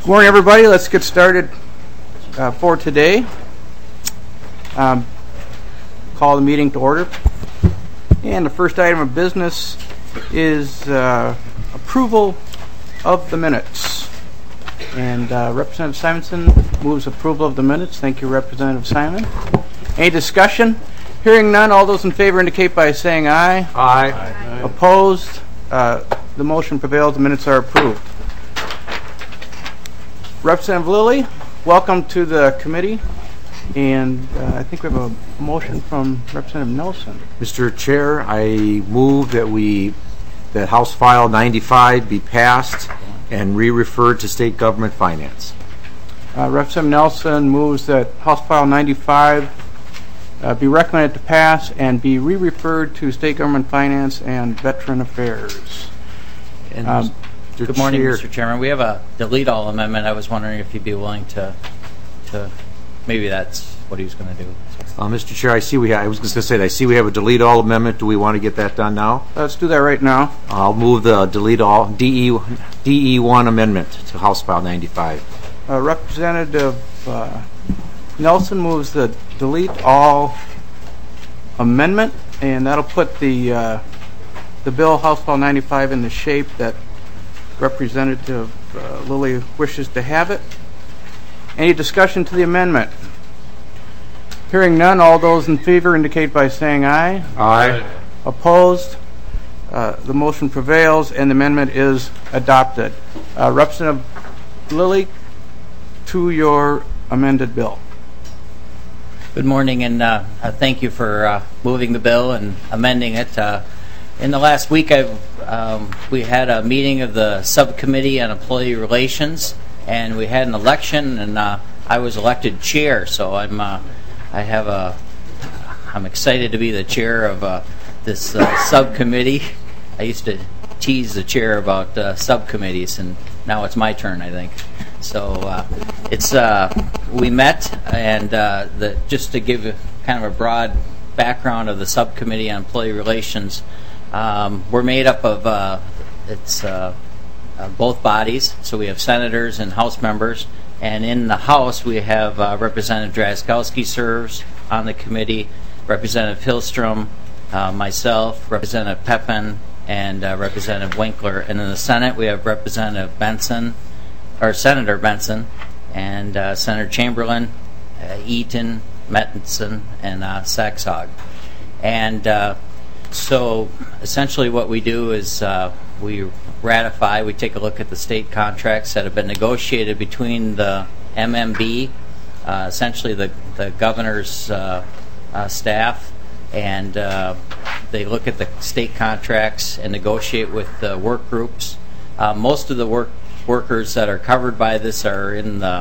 Good morning, everybody. Let's get started for today. Call the meeting to order. And the first item of business is approval of the minutes. And Representative Simonson moves approval of the minutes. Thank you, Representative Simon. Any discussion? Hearing none, all those in favor indicate by saying aye. Aye. Aye. Opposed? The motion prevails. The minutes are approved. Representative Lilly, welcome to the committee. And I think we have a motion from Representative Nelson. Mr. Chair, I move that House File 95 be passed and re-referred to State Government Finance. Representative Nelson moves that House File 95 be recommended to pass and be re-referred to State Government Finance and Veteran Affairs. And Good morning, Mr. Chairman. We have a delete all amendment. I was wondering if you'd be willing to maybe that's what he was going to do. Mr. Chair, I was going to say, I see we have a delete all amendment. Do we want to get that done now? Let's do that right now. I'll move the delete all DE1 amendment to House File 95. Representative Nelson moves the delete all amendment, and that'll put the bill House File 95 in the shape that Representative Lilly wishes to have it. Any discussion to the amendment? Hearing none, all those in favor indicate by saying aye. Aye. Opposed? The motion prevails and the amendment is adopted. Representative Lilly, to your amended bill. Good morning, and thank you for moving the bill and amending it. In the last week, we had a meeting of the Subcommittee on Employee Relations, and we had an election, and I was elected chair. So I'm excited to be the chair of this subcommittee. I used to tease the chair about subcommittees, and now it's my turn, I think. So we met, and just to give kind of a broad background of the Subcommittee on Employee Relations. We're made up of both bodies, so we have senators and House members, and in the House we have Representative Drazkowski serves on the committee, Representative Hillstrom, myself, Representative Pepin, and Representative Winkler, and in the Senate we have Representative Benson, or Senator Benson, and Senator Chamberlain, Eaton, Mettenson, and Saxhog, and so essentially what we do is we take a look at the state contracts that have been negotiated between the MMB, essentially the governor's staff, and they look at the state contracts and negotiate with the work groups. Most of the workers that are covered by this are in the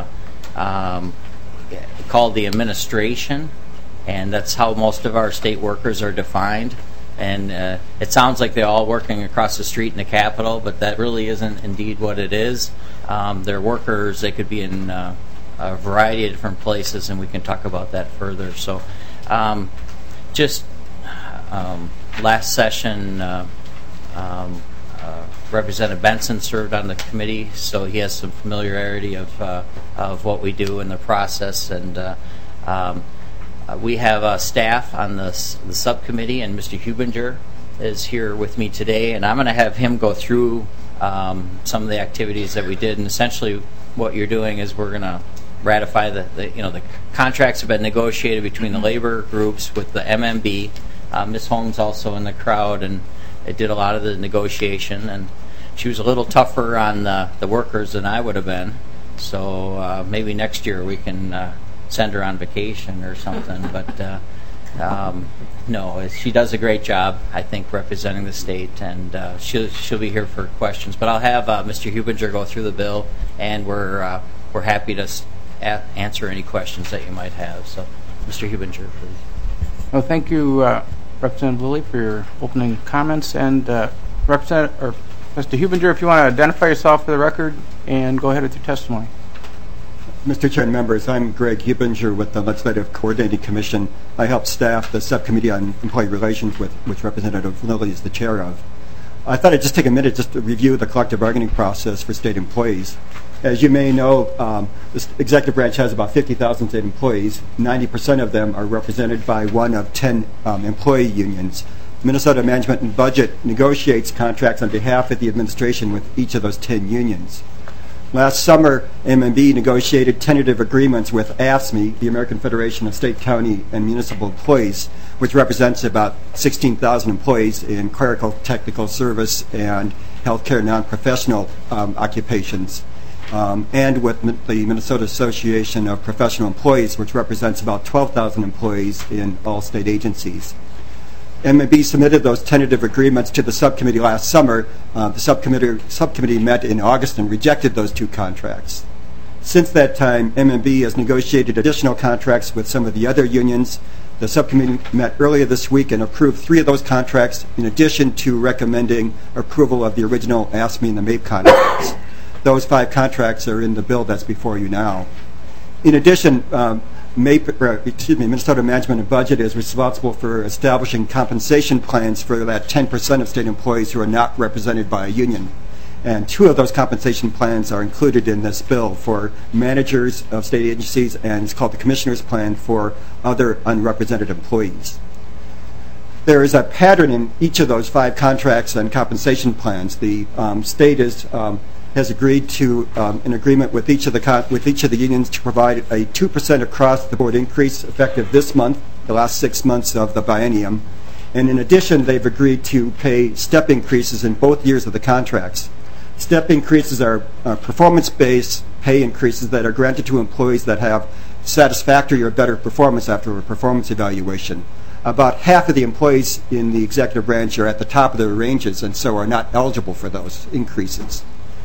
called the administration, and that's how most of our state workers are defined. And it sounds like they're all working across the street in the Capitol, but that really isn't indeed what it is. They're workers. They could be in a variety of different places, and we can talk about that further. So last session, Representative Benson served on the committee, so he has some familiarity of what we do in the process. And we have staff on the subcommittee, and Mr. Hubinger is here with me today, and I'm going to have him go through some of the activities that we did. And essentially, what you're doing is we're going to ratify the contracts have been negotiated between the labor groups with the MMB. Ms. Holmes also in the crowd, and it did a lot of the negotiation, and she was a little tougher on the workers than I would have been. So maybe next year we can send her on vacation or something, but no, she does a great job, I think, representing the state, and she'll be here for questions. But I'll have Mr. Hubinger go through the bill, and we're happy to answer any questions that you might have. So, Mr. Hubinger, please. Well, thank you, Representative Lilly, for your opening comments, and Mr. Hubinger, if you want to identify yourself for the record and go ahead with your testimony. Mr. Chair and members, I'm Greg Hubinger with the Legislative Coordinating Commission. I help staff the Subcommittee on Employee Relations, which Representative Lilly is the chair of. I thought I'd just take a minute just to review the collective bargaining process for state employees. As you may know, the executive branch has about 50,000 state employees. 90% of them are represented by one of 10 employee unions. Minnesota Management and Budget negotiates contracts on behalf of the administration with each of those 10 unions. Last summer, MMB negotiated tentative agreements with AFSCME, the American Federation of State, County, and Municipal Employees, which represents about 16,000 employees in clerical, technical service, and healthcare non-professional occupations, and with the Minnesota Association of Professional Employees, which represents about 12,000 employees in all state agencies. MMB submitted those tentative agreements to the subcommittee last summer. The subcommittee met in August and rejected those two contracts. Since that time, MMB has negotiated additional contracts with some of the other unions. The subcommittee met earlier this week and approved 3 of those contracts, in addition to recommending approval of the original AFSCME and the MAPE contracts. Those 5 contracts are in the bill that's before you now. In addition, Minnesota Management and Budget is responsible for establishing compensation plans for that 10% of state employees who are not represented by a union. And 2 of those compensation plans are included in this bill for managers of state agencies, and it's called the Commissioner's Plan for other unrepresented employees. There is a pattern in each of those 5 contracts and compensation plans. The state has agreed to an agreement with each of the unions to provide a 2% across-the-board increase effective this month, the last 6 months of the biennium. And in addition, they've agreed to pay step increases in both years of the contracts. Step increases are performance-based pay increases that are granted to employees that have satisfactory or better performance after a performance evaluation. About half of the employees in the executive branch are at the top of their ranges and so are not eligible for those increases.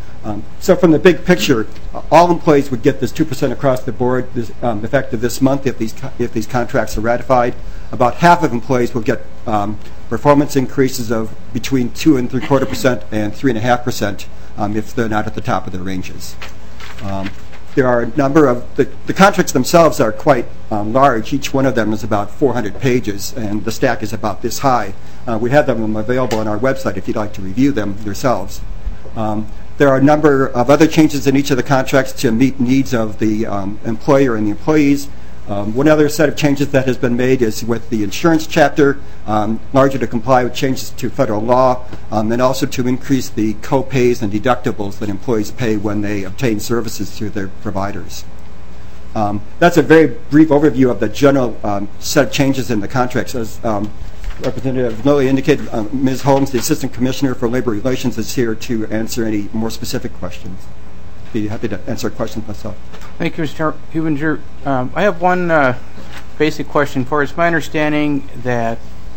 So from the big picture, all employees would get this 2% across the board effective this month if these contracts are ratified. About half of employees will get performance increases of between 2.75% and 3.5% if they're not at the top of their ranges. There are a number of the contracts themselves are quite large. Each one of them is about 400 pages, and the stack is about this high. We have them available on our website if you'd like to review them yourselves. There are a number of other changes in each of the contracts to meet needs of the employer and the employees. One other set of changes that has been made is with the insurance chapter, largely to comply with changes to federal law, and also to increase the co-pays and deductibles that employees pay when they obtain services through their providers. That's a very brief overview of the general set of changes in the contracts. As Representative Lilly indicated, Ms. Holmes, the Assistant Commissioner for Labor Relations, is here to answer any more specific questions. I'd be happy to answer questions myself. Thank you, Mr. Hubinger. I have one basic question for you. It's my understanding that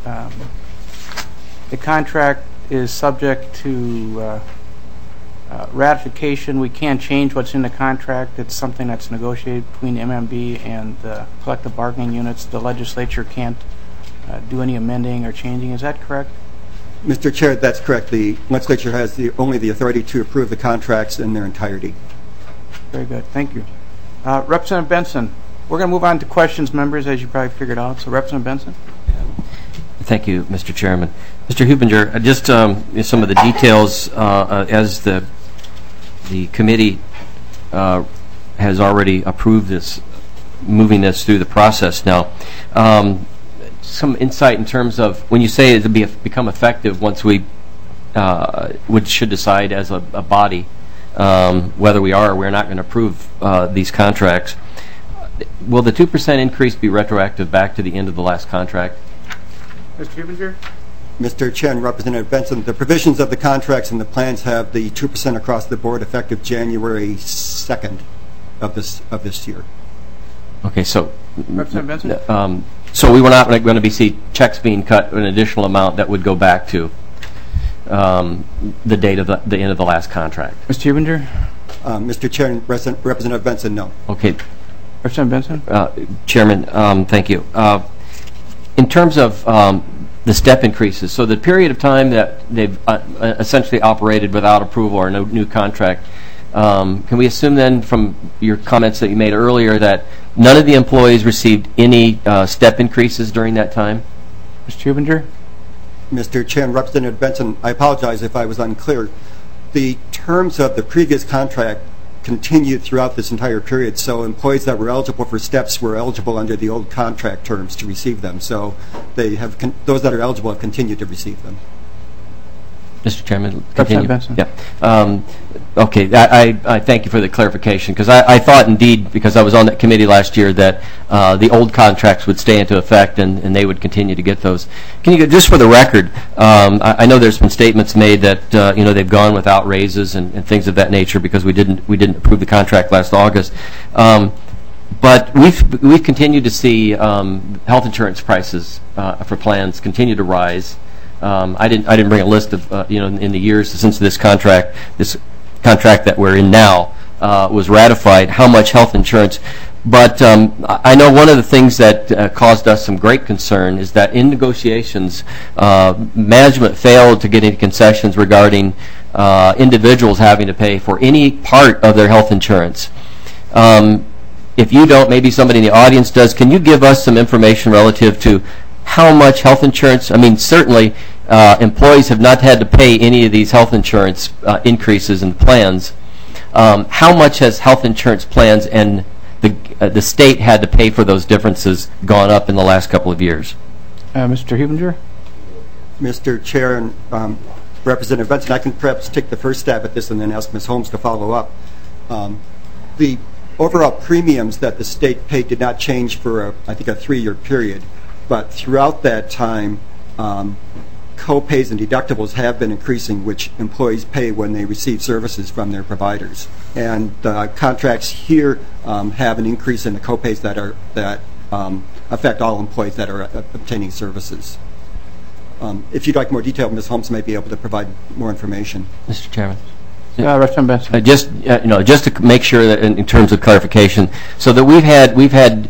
the contract is subject to ratification. We can't change what's in the contract. It's something that's negotiated between MMB and the collective bargaining units. The legislature can't do any amending or changing. Is that correct? Mr. Chair, that's correct. The legislature has only the authority to approve the contracts in their entirety. Very good. Thank you. Representative Benson, we're going to move on to questions, members, as you probably figured out. So, Representative Benson. Thank you, Mr. Chairman. Mr. Hubinger, just some of the details as the committee has already approved this, moving this through the process now. Some insight in terms of when you say it will become effective once we should decide as a body whether we are or we're not going to approve these contracts. Will the 2% increase be retroactive back to the end of the last contract? Mr. Hubinger? Mr. Chair and Representative Benson, the provisions of the contracts and the plans have the 2% across the board effective January 2nd of this year. Okay, so Representative Benson? So we were not going to see checks being cut an additional amount that would go back to the date of the end of the last contract. Mr. Hubinger? Mr. Chair and Representative Benson, no. Okay. Representative Benson? Chairman, thank you. In terms of the step increases, so the period of time that they've essentially operated without approval or no new contract, can we assume then from your comments that you made earlier that none of the employees received any step increases during that time? Mr. Hubinger? Mr. Chair and Representative Benson, I apologize if I was unclear. The terms of the previous contract continued throughout this entire period, so employees that were eligible for steps were eligible under the old contract terms to receive them. So they have those that are eligible have continued to receive them. Mr. Chairman, continue. Benson. Yeah. Okay, I thank you for the clarification, because I thought indeed, because I was on that committee last year, that the old contracts would stay into effect and they would continue to get those. Can you, just for the record, I know there's been statements made that they've gone without raises and things of that nature because we didn't approve the contract last August. But we've continued to see health insurance prices for plans continue to rise. I didn't bring a list of in the years since this contract that we're in now was ratified, how much health insurance. But I know one of the things that caused us some great concern is that in negotiations, management failed to get any concessions regarding individuals having to pay for any part of their health insurance. If you don't, maybe somebody in the audience does. Can you give us some information relative to how much health insurance? I mean, certainly employees have not had to pay any of these health insurance increases in plans. How much has health insurance plans and the state had to pay for those differences gone up in the last couple of years? Mr. Hubinger? Mr. Chair and Representative Benson, I can perhaps take the first stab at this and then ask Ms. Holmes to follow up. The overall premiums that the state paid did not change for, I think, a 3-year period. But throughout that time, co-pays and deductibles have been increasing, which employees pay when they receive services from their providers. And contracts here have an increase in the co-pays that affect all employees that are obtaining services. If you'd like more detail, Ms. Holmes may be able to provide more information. Mr. Chairman. Representative Benson. Just to make sure that in terms of clarification, so that we've had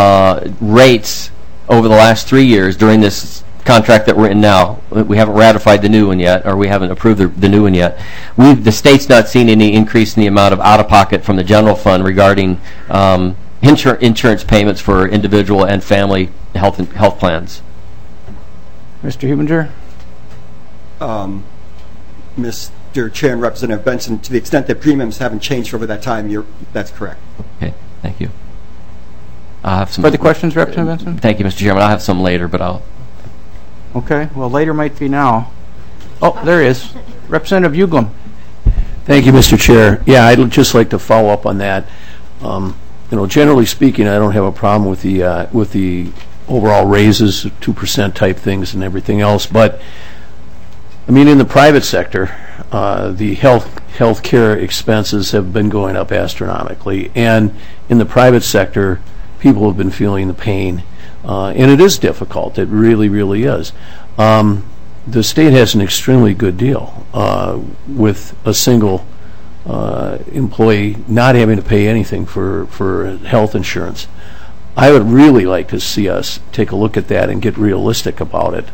rates over the last 3 years during this contract that we're in now. We haven't ratified the new one yet, or we haven't approved the new one yet. The state's not seen any increase in the amount of out-of-pocket from the general fund regarding insurance payments for individual and family health plans. Mr. Hubinger? Mr. Chair and Representative Benson, to the extent that premiums haven't changed over that time, that's correct. Okay, thank you. I'll have some further questions, Representative Benson? Thank you, Mr. Chairman. I'll have some later, but I'll... Okay, well, later might be now. Oh, there he is. Representative Uglum. Thank you, Mr. Chair. Yeah, I'd just like to follow up on that. Generally speaking, I don't have a problem with the overall raises, 2% type things and everything else, but I mean, in the private sector, the health care expenses have been going up astronomically, and in the private sector, people have been feeling the pain, and it is difficult. It really, really is. The state has an extremely good deal with a single employee not having to pay anything for health insurance. I would really like to see us take a look at that and get realistic about it.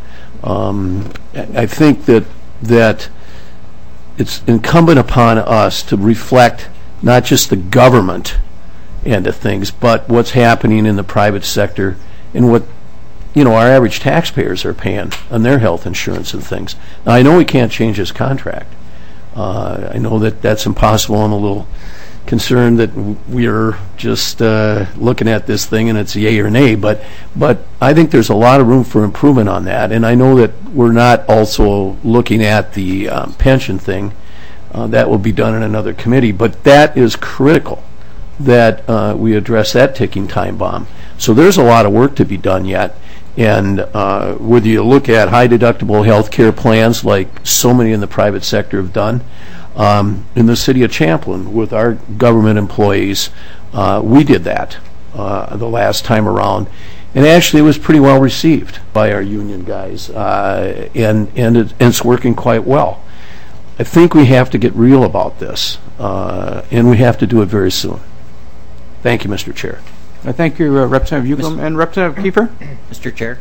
I think that it's incumbent upon us to reflect not just the government end of things, but what's happening in the private sector and what our average taxpayers are paying on their health insurance and things. Now, I know we can't change this contract. I know that that's impossible. I'm a little concerned that we're just looking at this thing and it's yay or nay, but I think there's a lot of room for improvement on that, and I know that we're not also looking at the pension thing. That will be done in another committee, but that is critical that we address that ticking time bomb. So there's a lot of work to be done yet, and whether you look at high deductible health care plans like so many in the private sector have done, in the city of Champlin with our government employees, we did that the last time around, and actually it was pretty well received by our union guys, and it's working quite well. I think we have to get real about this, and we have to do it very soon. Thank you, Mr. Chair. Thank you, Representative Uglum. And Representative Kiefer? Mr. Chair.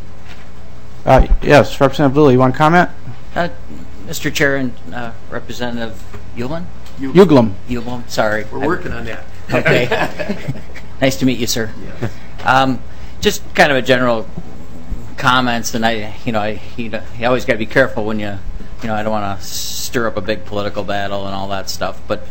Yes, Representative Lilly, you want to comment? Mr. Chair and Representative Uglum? Uglum, sorry. We're working on that. Okay. Nice to meet you, sir. Just kind of a general comments, and you always got to be careful when I don't want to stir up a big political battle and all that stuff. But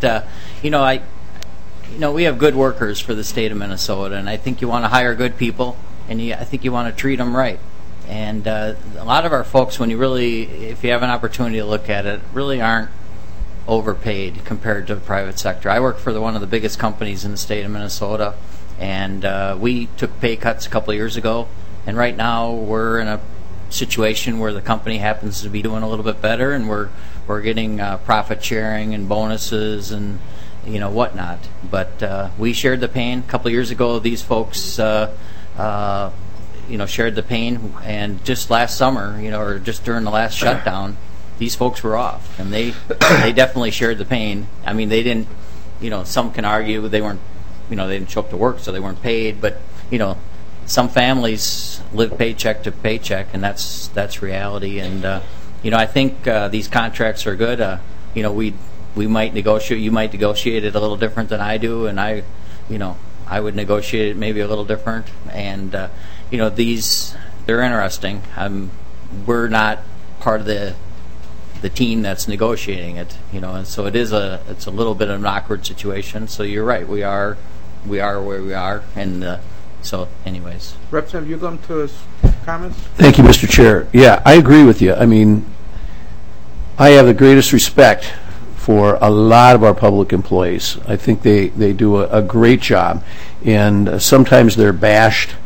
we have good workers for the state of Minnesota, and I think you want to hire good people, and I think you want to treat them right. And a lot of our folks, if you have an opportunity to look at it, really aren't overpaid compared to the private sector. I work for one of the biggest companies in the state of Minnesota, and we took pay cuts a couple of years ago, and right now we're in a situation where the company happens to be doing a little bit better, and we're getting profit sharing and bonuses and whatnot. But we shared the pain. A couple of years ago, these folks shared the pain, and just last summer, or just during the last shutdown, these folks were off, and they definitely shared the pain. I mean, they didn't, some can argue they weren't, they didn't show up to work, so they weren't paid, but, some families live paycheck to paycheck, and that's reality. And, I think these contracts are good. We might negotiate, you might negotiate it a little different than I do, and I would negotiate it maybe a little different. And, they're interesting. We're not part of the team that's negotiating it, and so it's a little bit of an awkward situation. So you're right, we are where we are, and so anyways. Representative, you going to his comments? Thank you, Mr. Chair. Yeah, I agree with you. I mean, I have the greatest respect for a lot of our public employees. I think they do a great job, and sometimes they're bashed,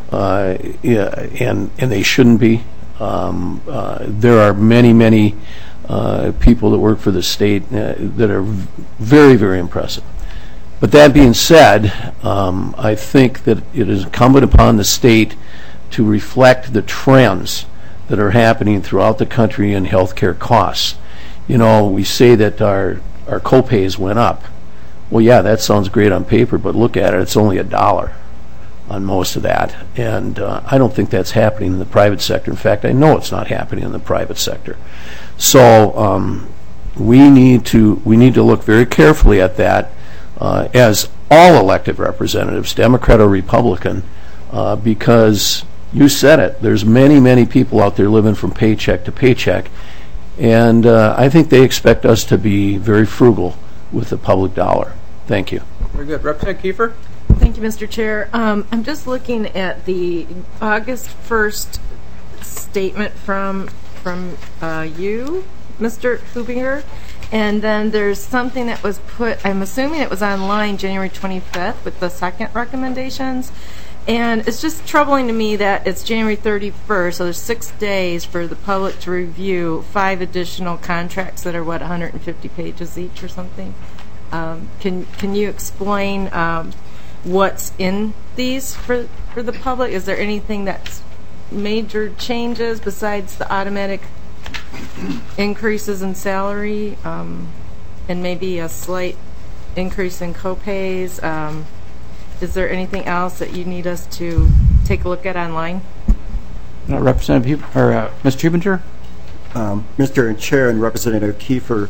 and they shouldn't be. There are many people that work for the state that are very, very impressive. But that being said, I think that it is incumbent upon the state to reflect the trends that are happening throughout the country in healthcare costs. We say that our co-pays went up. Well, yeah, that sounds great on paper, but look at it, it's only $1 on most of that. And I don't think that's happening in the private sector. In fact, I know it's not happening in the private sector. So we need to look very carefully at that as all elected representatives, Democrat or Republican, because you said it, there's many people out there living from paycheck to paycheck, and I think they expect us to be very frugal with the public dollar. Thank you. Very good. Representative Kiefer? Thank you, Mr. Chair. I'm just looking at the August 1st statement from you, Mr. Hubinger, and then there's something that was put, I'm assuming it was online January 25th with the second recommendations, and it's just troubling to me that it's January 31st, so there's 6 days for the public to review 5 additional contracts that are, 150 pages each or something. Can you explain what's in these for the public? Is there anything that's major changes besides the automatic increases in salary and maybe a slight increase in co-pays? Is there anything else that you need us to take a look at online? Representative Mr. Hubinger? Mr. Chair and Representative Kiefer,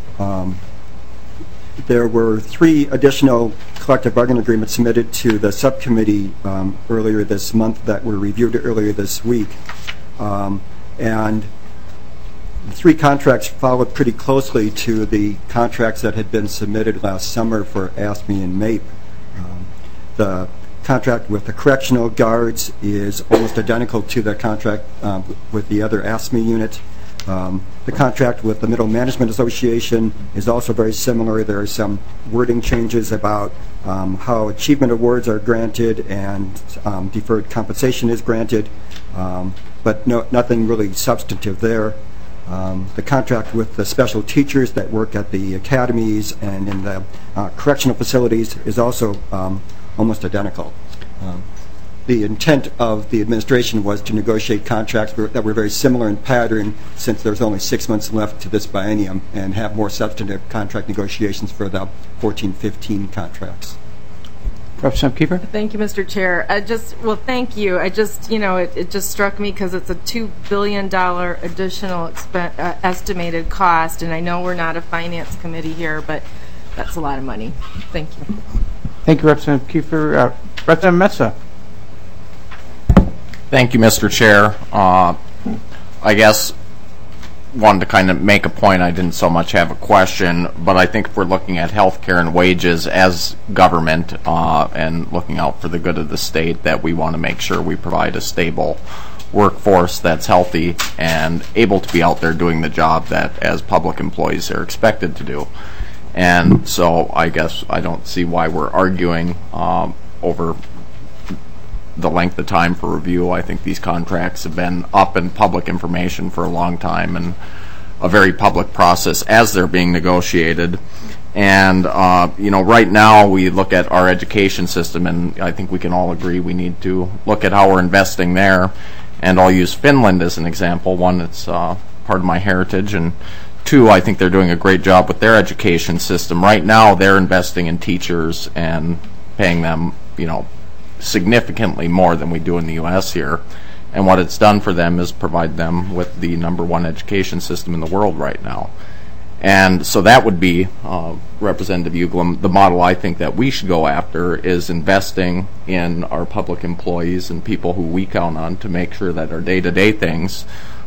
there were 3 additional collective bargaining agreements submitted to the subcommittee earlier this month that were reviewed earlier this week. And the 3 contracts followed pretty closely to the contracts that had been submitted last summer for AFSCME and MAPE. The contract with the correctional guards is almost identical to the contract with the other AFSCME unit. The contract with the Middle Management Association is also very similar. There are some wording changes about how achievement awards are granted and deferred compensation is granted, but nothing really substantive there. The contract with the special teachers that work at the academies and in the correctional facilities is also almost identical. The intent of the administration was to negotiate contracts that were very similar in pattern, since there's only 6 months left to this biennium, and have more substantive contract negotiations for the 14-15 contracts. Representative Kiefer? Thank you, Mr. Chair. Thank you. It just struck me because it's a $2 billion additional estimated cost, and I know we're not a finance committee here, but that's a lot of money. Thank you. Thank you, Representative Kiefer. Representative Mesa? Thank you, Mr. Chair. I guess wanted to kind of make a point. I didn't so much have a question, but I think if we're looking at health care and wages as government and looking out for the good of the state, that we want to make sure we provide a stable workforce that's healthy and able to be out there doing the job that as public employees are expected to do. And so I guess I don't see why we're arguing over the length of time for review. I think these contracts have been up in public information for a long time and a very public process as they're being negotiated. And, right now we look at our education system, and I think we can all agree we need to look at how we're investing there. And I'll use Finland as an example. One, it's part of my heritage, and two, I think they're doing a great job with their education system. Right now they're investing in teachers and paying them, significantly more than we do in the U.S. here. And what it's done for them is provide them with the #1 education system in the world right now. And so that would be, Representative Uglem, the model I think that we should go after is investing in our public employees and people who we count on to make sure that our day-to-day things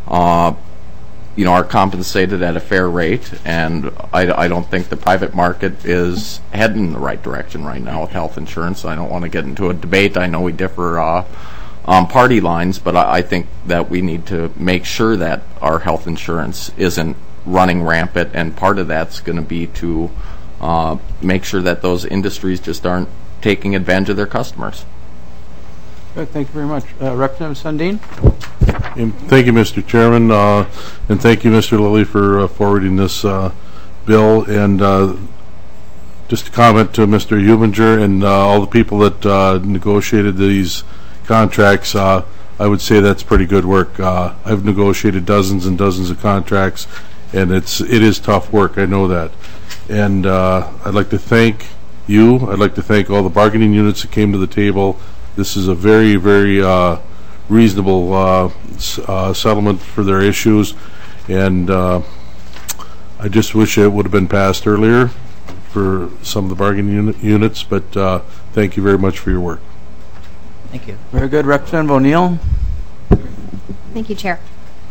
are compensated at a fair rate. And I don't think the private market is heading in the right direction right now with health insurance. I don't want to get into a debate. I know we differ on party lines, but I think that we need to make sure that our health insurance isn't running rampant, and part of that's going to be to make sure that those industries just aren't taking advantage of their customers. Good, thank you very much. Representative Sundin? Thank you, Mr. Chairman, and thank you, Mr. Lilly, for forwarding this bill. And just to comment to Mr. Hubinger and all the people that negotiated these contracts, I would say that's pretty good work. I've negotiated dozens and dozens of contracts, and it is tough work. I know that. And I'd like to thank you. I'd like to thank all the bargaining units that came to the table. This is a very, very reasonable settlement for their issues, and I just wish it would have been passed earlier for some of the bargaining units, but thank you very much for your work. Thank you. Very good. Representative O'Neill? Thank you, Chair.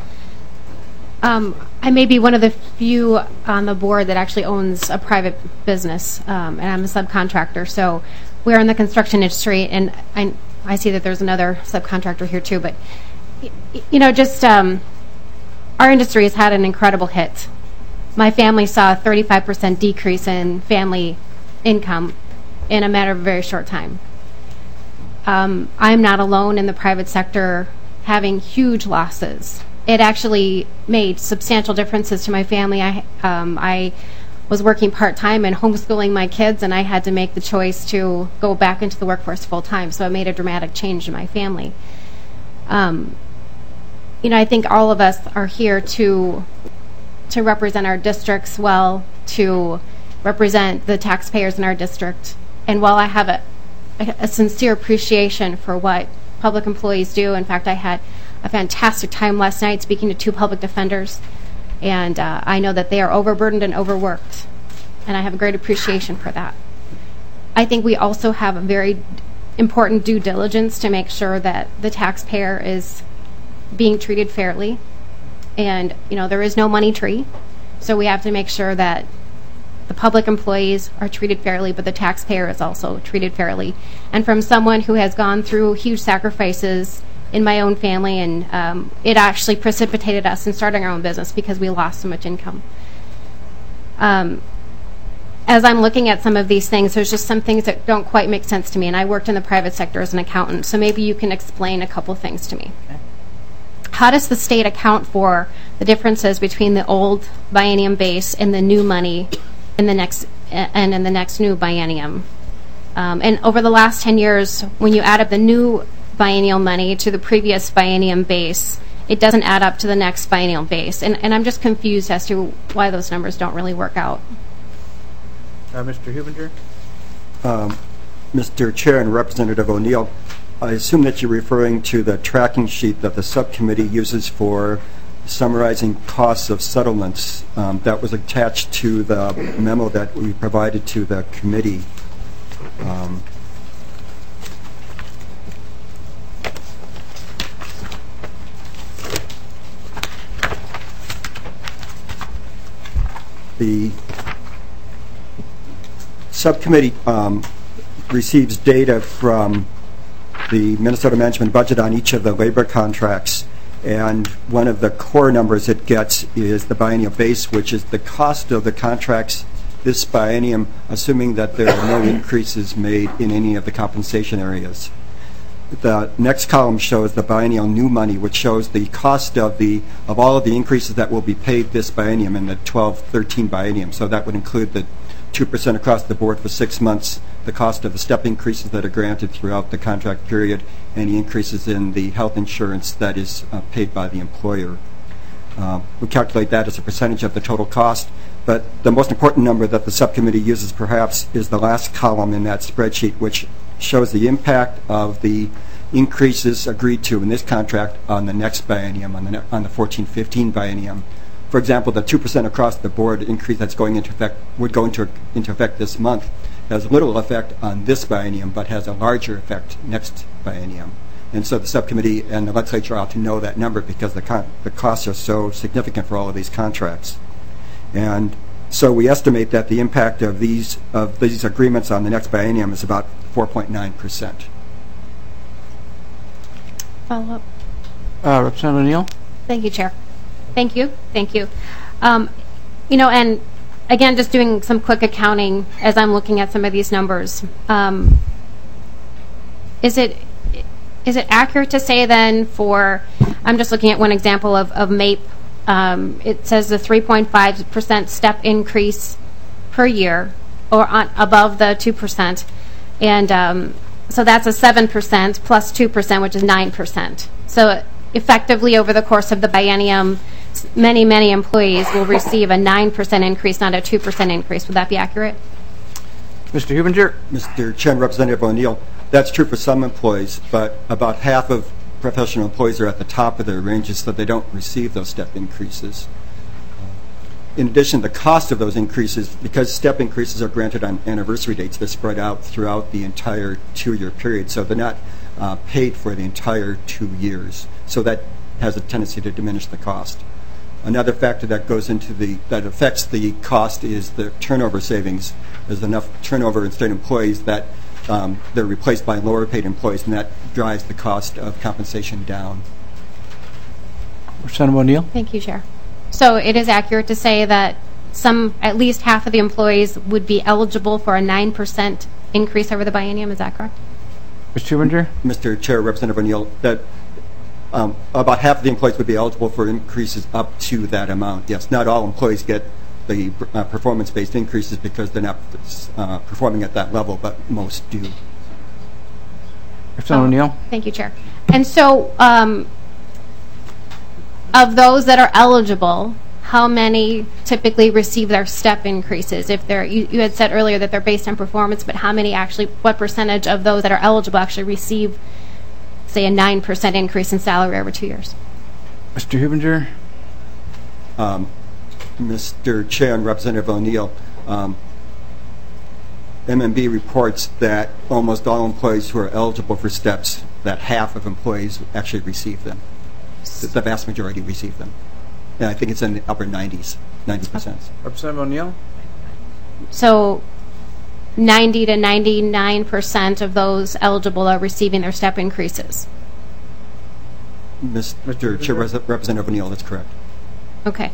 I may be one of the few on the board that actually owns a private business, and I'm a subcontractor, so we're in the construction industry, and I see that there's another subcontractor here too, but our industry has had an incredible hit. My family saw a 35% decrease in family income in a matter of a very short time. I'm not alone in the private sector having huge losses. It actually made substantial differences to my family. I was working part-time and homeschooling my kids, and I had to make the choice to go back into the workforce full-time, so it made a dramatic change in my family. I think all of us are here to represent our districts well, to represent the taxpayers in our district. And while I have a sincere appreciation for what public employees do, in fact, I had a fantastic time last night speaking to 2 public defenders, and I know that they are overburdened and overworked, and I have a great appreciation for that. I think we also have a very important due diligence to make sure that the taxpayer is being treated fairly, and there is no money tree, so we have to make sure that the public employees are treated fairly, but the taxpayer is also treated fairly. And from someone who has gone through huge sacrifices in my own family, and it actually precipitated us in starting our own business because we lost so much income. As I'm looking at some of these things, there's just some things that don't quite make sense to me, and I worked in the private sector as an accountant, so maybe you can explain a couple things to me. Okay. How does the state account for the differences between the old biennium base and the new money in the next new biennium? And over the last 10 years, when you add up the new biennial money to the previous biennium base, it doesn't add up to the next biennial base. And I'm just confused as to why those numbers don't really work out. Mr. Hubinger? Mr. Chair and Representative O'Neill, I assume that you're referring to the tracking sheet that the subcommittee uses for summarizing costs of settlements that was attached to the memo that we provided to the committee. The subcommittee receives data from the Minnesota Management Budget on each of the labor contracts, and one of the core numbers it gets is the biennial base, which is the cost of the contracts this biennium, assuming that there are no increases made in any of the compensation areas. The next column shows the biennial new money, which shows the cost of all of the increases that will be paid this biennium in the 12-13 biennium. So that would include the 2% across the board for 6 months, the cost of the step increases that are granted throughout the contract period, any increases in the health insurance that is paid by the employer. We calculate that as a percentage of the total cost, but the most important number that the subcommittee uses perhaps is the last column in that spreadsheet, which shows the impact of the increases agreed to in this contract on the next biennium, on the 14-15 biennium. For example, the 2% across the board increase that's going into effect would go into effect this month has little effect on this biennium, but has a larger effect next biennium. And so the subcommittee and the legislature ought to know that number because the costs are so significant for all of these contracts. And so we estimate that the impact of these agreements on the next biennium is about 4.9%. Follow up. Representative O'Neill? Thank you, Chair. Thank you. And again, just doing some quick accounting as I'm looking at some of these numbers. Is it accurate to say then I'm just looking at one example of MAPE. It says the 3.5% step increase per year or above the 2%. And so that's a 7% plus 2%, which is 9%. So effectively over the course of the biennium, many employees will receive a 9% increase, not a 2% increase. Would that be accurate? Mr. Hubinger? Mr. Chairman, Representative O'Neill, that's true for some employees, but about half of professional employees are at the top of their ranges, so they don't receive those step increases. In addition, the cost of those increases, because step increases are granted on anniversary dates, they're spread out throughout the entire 2-year period, so they're not paid for the entire 2 years. So that has a tendency to diminish the cost. Another factor that affects the cost is the turnover savings. There's enough turnover in state employees that they're replaced by lower paid employees, and that drives the cost of compensation down. Representative O'Neill? Thank you, Chair. So it is accurate to say that at least half of the employees would be eligible for a 9% increase over the biennium. Is that correct? Mr. Hubinger? Mr. Chair, Representative O'Neill, that about half of the employees would be eligible for increases up to that amount. Yes, not all employees get the performance-based increases because they're not performing at that level, but most do. Representative O'Neill? Thank you, Chair. And so of those that are eligible, how many typically receive their step increases? If you had said earlier that they're based on performance, but what percentage of those that are eligible actually receive, say, a 9% increase in salary over 2 years? Mr. Hubinger? Mr. Chair and Representative O'Neill, MMB reports that almost all employees who are eligible for steps, that half of employees actually receive them. The vast majority receive them. And I think it's in the upper 90%. Representative O'Neill? So 90 to 99% of those eligible are receiving their step increases. Mr. Chair, Representative O'Neill, that's correct. Okay.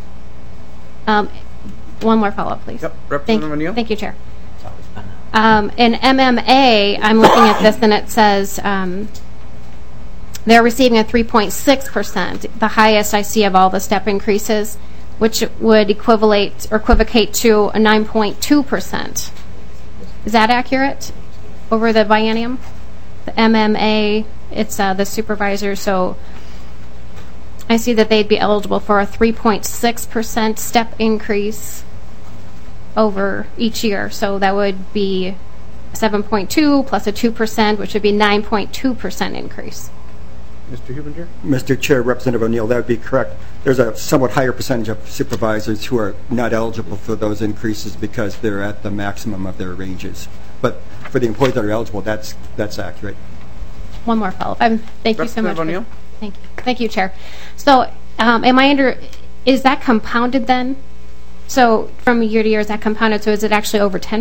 One more follow-up, please. Yep. Representative O'Neill? Thank you, Chair. In MMA, I'm looking at this, and it says they're receiving a 3.6%, the highest I see of all the step increases, which would equivocate to a 9.2%. Is that accurate over the biennium? The MMA, it's the supervisor, so I see that they'd be eligible for a 3.6% step increase over each year. So that would be 7.2 plus a 2%, which would be 9.2% increase. Mr. Hubinger? Mr. Chair, Representative O'Neill, that would be correct. There's a somewhat higher percentage of supervisors who are not eligible for those increases because they're at the maximum of their ranges. But for the employees that are eligible, that's accurate. One more follow-up. Thank you so much. Representative O'Neill? Thank you, Chair. So, is that compounded then? So from year to year, is that compounded? So is it actually over 10%?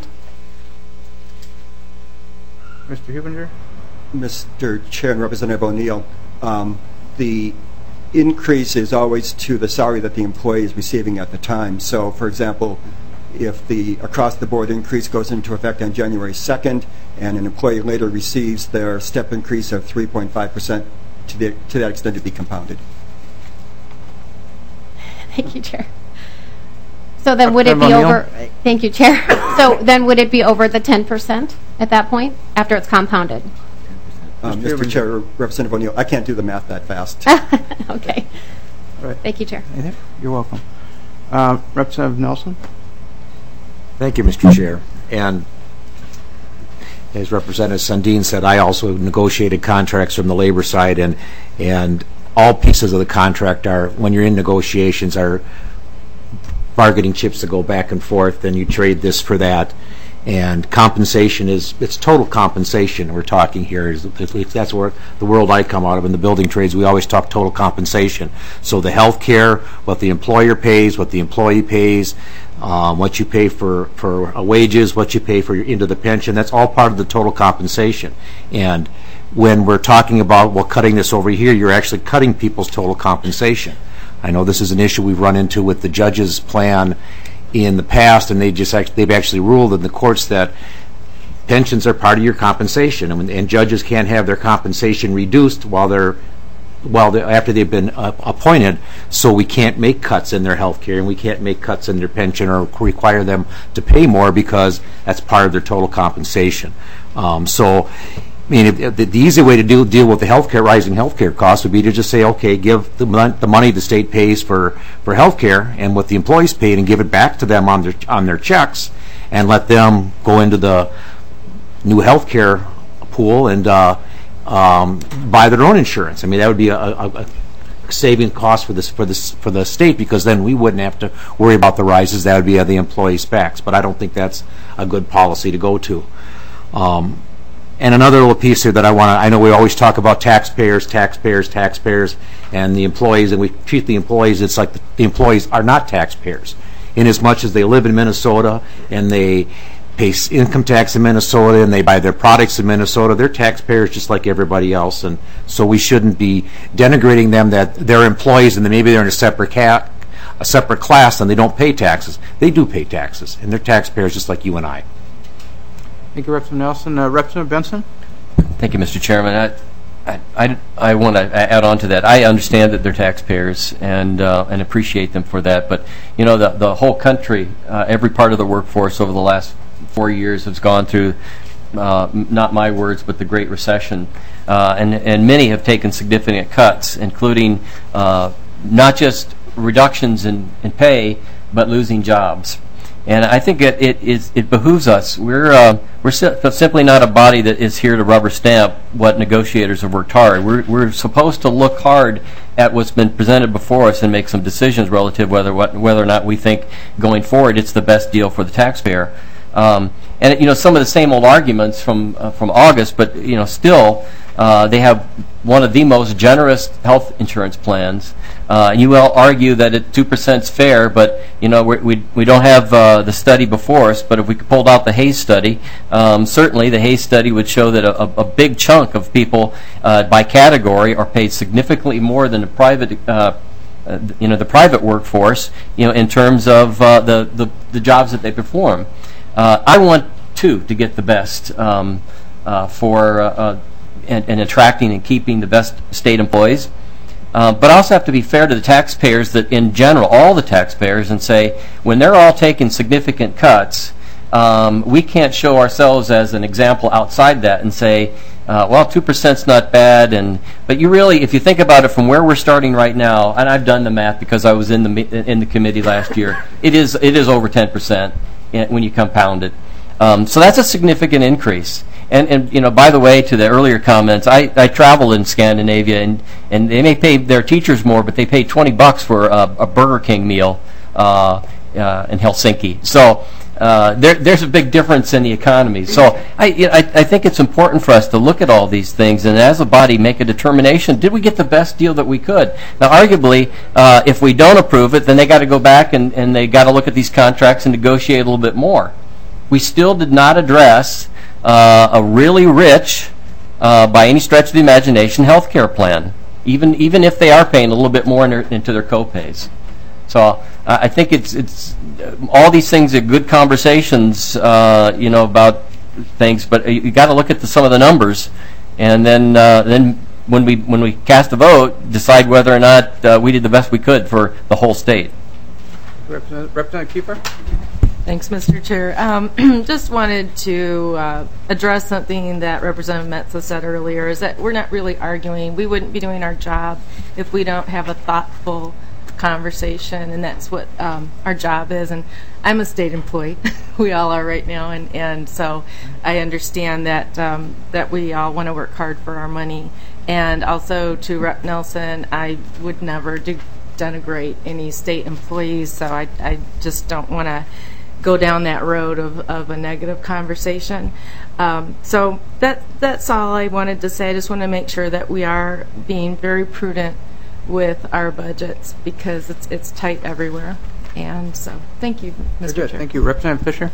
Mr. Hubinger? Mr. Chair and Representative O'Neill, the increase is always to the salary that the employee is receiving at the time. So, for example, if the across-the-board increase goes into effect on January 2nd and an employee later receives their step increase of 3.5%, to that extent to be compounded. Thank you, Chair. So then would it be over? Thank you, Chair. So then would it be over the 10% at that point after it's compounded? Mr. Chair, Representative O'Neill, I can't do the math that fast. Okay. All right. Thank you, Chair. You're welcome. Representative Nelson? Thank you, Mr. Chair. And as Representative Sundin said, I also negotiated contracts from the labor side, and all pieces of the contract are, when you're in negotiations, are bargaining chips that go back and forth, and you trade this for that. And compensation it's total compensation we're talking here. That's where the world I come out of. In the building trades, we always talk total compensation. So the health care, what the employer pays, what the employee pays, what you pay for wages, what you pay for into the pension, that's all part of the total compensation. And when we're talking about, well, cutting this over here, you're actually cutting people's total compensation. I know this is an issue we've run into with the judge's plan in the past, and they've actually ruled in the courts that pensions are part of your compensation, and judges can't have their compensation reduced after they've been appointed. So we can't make cuts in their health care, and we can't make cuts in their pension or require them to pay more because that's part of their total compensation. So, I mean, the easy way to deal with the rising healthcare costs would be to just say, okay, give the money the state pays for healthcare and what the employees paid, and give it back to them on their checks, and let them go into the new healthcare pool and buy their own insurance. I mean, that would be a saving cost for the state, because then we wouldn't have to worry about the rises. That would be on the employees' backs. But I don't think that's a good policy to go to. And another little piece here that I know we always talk about taxpayers, and the employees, and we treat the employees, it's like the employees are not taxpayers, in as much as they live in Minnesota and they pay income tax in Minnesota and they buy their products in Minnesota. They're taxpayers just like everybody else, and so we shouldn't be denigrating them that they're employees and maybe they're in a separate class and they don't pay taxes. They do pay taxes, and they're taxpayers just like you and I. Thank you, Representative Nelson. Representative Benson? Thank you, Mr. Chairman. I want to add on to that. I understand that they're taxpayers and appreciate them for that. But you know, the whole country, every part of the workforce over the last 4 years has gone through, not my words, but the Great Recession, and many have taken significant cuts, including not just reductions in pay, but losing jobs. And I think it behooves us. We're simply not a body that is here to rubber stamp what negotiators have worked hard. We're supposed to look hard at what's been presented before us and make some decisions relative whether or not we think going forward it's the best deal for the taxpayer. And you know, some of the same old arguments from August, but you know, still they have one of the most generous health insurance plans. You will argue that 2% is fair, but you know, we don't have the study before us. But if we pulled out the Hayes study, certainly the Hayes study would show that a big chunk of people by category are paid significantly more than the private, the private workforce, you know, in terms of the jobs that they perform. I want to get the best for and attracting and keeping the best state employees. But I also have to be fair to the taxpayers, that in general, all the taxpayers, and say when they're all taking significant cuts, we can't show ourselves as an example outside that and say, well, 2%'s not bad. But you really, if you think about it from where we're starting right now, and I've done the math because I was in the committee last year, it is over 10% when you compound it. So that's a significant increase. And you know, by the way, to the earlier comments, I traveled in Scandinavia, and they may pay their teachers more, but they pay $20 for a Burger King meal in Helsinki. So there's a big difference in the economy. So I think it's important for us to look at all these things and as a body make a determination, did we get the best deal that we could? Now, arguably, if we don't approve it, then they got to go back and they got to look at these contracts and negotiate a little bit more. We still did not address a really rich, by any stretch of the imagination, health care plan, even if they are paying a little bit more into their co-pays. So I think it's all these things are good conversations, about things, but you got to look at some of the numbers, and then when we cast a vote, decide whether or not we did the best we could for the whole state. Representative Kiefer? Thanks, Mr. Chair. Just wanted to address something that Representative Metza said earlier, is that we're not really arguing. We wouldn't be doing our job if we don't have a thoughtful conversation, and that's what our job is. And I'm a state employee. We all are right now, and so I understand that that we all want to work hard for our money. And also to Rep. Nelson, I would never denigrate any state employees, so I just don't want to go down that road of a negative conversation. So that's all I wanted to say. I just want to make sure that we are being very prudent with our budgets because it's tight everywhere. And so thank you, Mr. Chair. Thank you. Representative Fisher?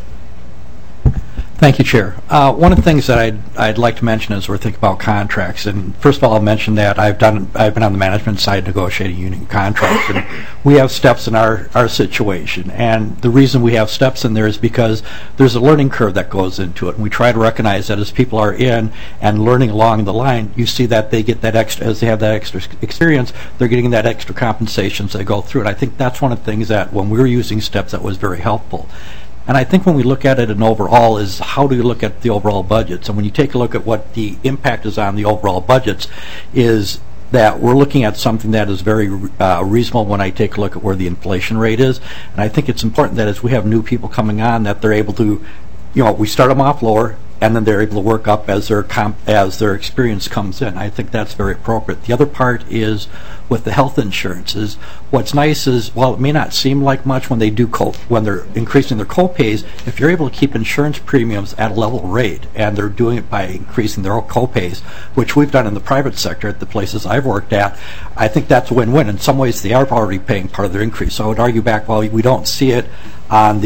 Thank you, Chair. One of the things that I'd like to mention is we're thinking about contracts. And first of all, I'll mention that I've been on the management side negotiating union contracts, and we have steps in our situation. And the reason we have steps in there is because there's a learning curve that goes into it. And we try to recognize that as people are in and learning along the line, you see that they get that extra, as they have that extra experience, they're getting that extra compensation as they go through it. I think that's one of the things that when we were using steps that was very helpful. And I think when we look at it in overall is how do you look at the overall budgets? And when you take a look at what the impact is on the overall budgets is that we're looking at something that is very reasonable when I take a look at where the inflation rate is. And I think it's important that as we have new people coming on that they're able to, we start them off lower and then they're able to work up as their experience comes in. I think that's very appropriate. The other part is with the health insurances. What's nice is, while it may not seem like much when they're increasing their co-pays, if you're able to keep insurance premiums at a level rate, and they're doing it by increasing their own co-pays, which we've done in the private sector at the places I've worked at, I think that's a win-win. In some ways, they are already paying part of their increase. So I would argue back, while we don't see it on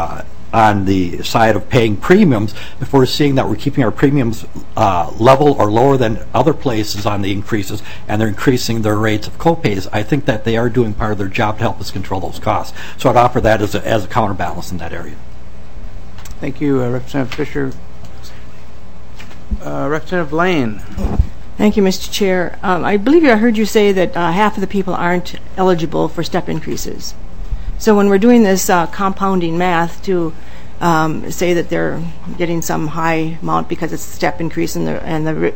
the side of paying premiums, if we're seeing that we're keeping our premiums level or lower than other places on the increases, and they're increasing their rates of co-pays, I think that they are doing part of their job to help us control those costs. So I'd offer that as a counterbalance in that area. Thank you, Representative Fisher. Representative Lane. Thank you, Mr. Chair. I believe I heard you say that half of the people aren't eligible for step increases. So when we're doing this compounding math to say that they're getting some high amount because it's a step increase and the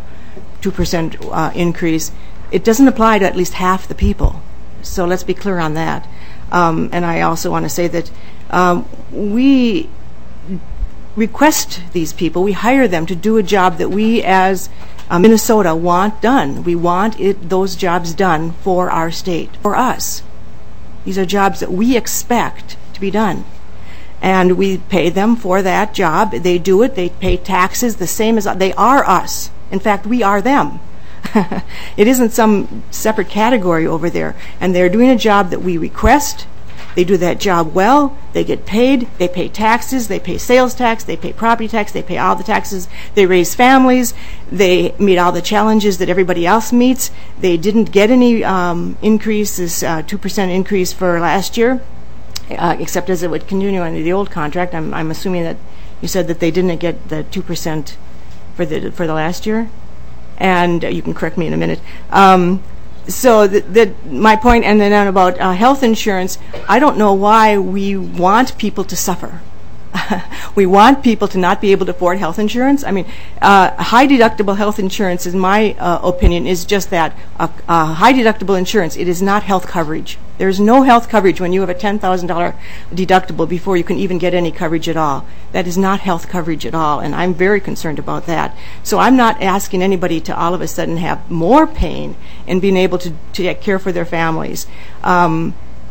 2% increase, it doesn't apply to at least half the people. So let's be clear on that. And I also want to say that we request these people, we hire them to do a job that we as Minnesota want done. We want those jobs done for our state, for us. These are jobs that we expect to be done. And we pay them for that job. They do it. They pay taxes the same as they are us. In fact, we are them. It isn't some separate category over there. And they're doing a job that we request. They do that job well. They get paid. They pay taxes. They pay sales tax. They pay property tax. They pay all the taxes. They raise families. They meet all the challenges that everybody else meets. They didn't get any increase, this 2% increase for last year, except as it would continue under the old contract. I'm assuming that you said that they didn't get the 2% for the last year, and you can correct me in a minute. So my point, and then about health insurance, I don't know why we want people to suffer. We want people to not be able to afford health insurance. I mean, high deductible health insurance, in my opinion, is just that, high deductible insurance. It is not health coverage. There is no health coverage when you have a $10,000 deductible before you can even get any coverage at all. That is not health coverage at all, and I'm very concerned about that. So I'm not asking anybody to all of a sudden have more pain in being able to care for their families.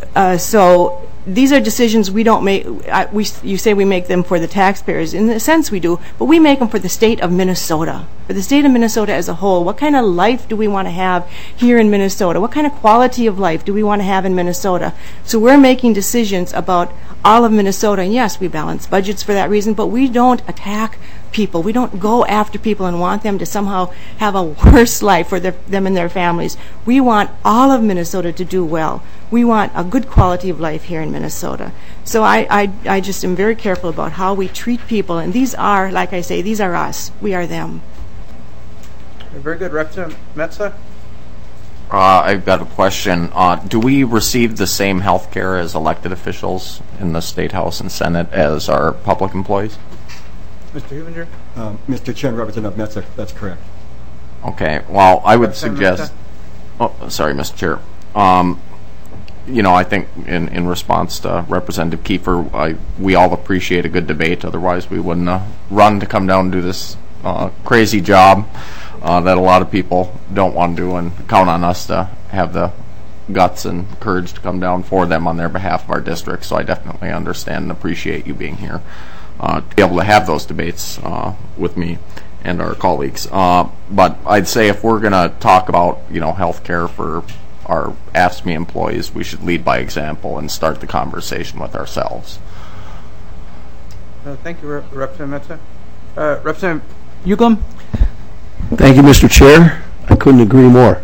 So these are decisions we don't make. You say we make them for the taxpayers. In a sense, we do, but we make them for the state of Minnesota. For the state of Minnesota as a whole, what kind of life do we want to have here in Minnesota? What kind of quality of life do we want to have in Minnesota? So we're making decisions about all of Minnesota, and yes, we balance budgets for that reason, but we don't attack people. We don't go after people and want them to somehow have a worse life for them and their families. We want all of Minnesota to do well. We want a good quality of life here in Minnesota. So I just am very careful about how we treat people, and these are, like I say, these are us. We are them. Very good. Representative Metsa? I've got a question. Do we receive the same health care as elected officials in the State House and Senate as our public employees? Mr. Hubinger? Mr. Chair, Representative Metsa, that's correct. Okay. Well, I would Representative suggest... Oh, sorry, Mr. Chair. You know, I think in response to Representative Kiefer, we all appreciate a good debate. Otherwise, we wouldn't run to come down and do this crazy job that a lot of people don't want to do, and count on us to have the guts and courage to come down for them on their behalf of our district. So I definitely understand and appreciate you being here to be able to have those debates with me and our colleagues. But I'd say if we're going to talk about, health care for our AFSCME employees, we should lead by example and start the conversation with ourselves. Thank you, Representative Metsa. Representative Uglum? Thank you, Mr. Chair. I couldn't agree more.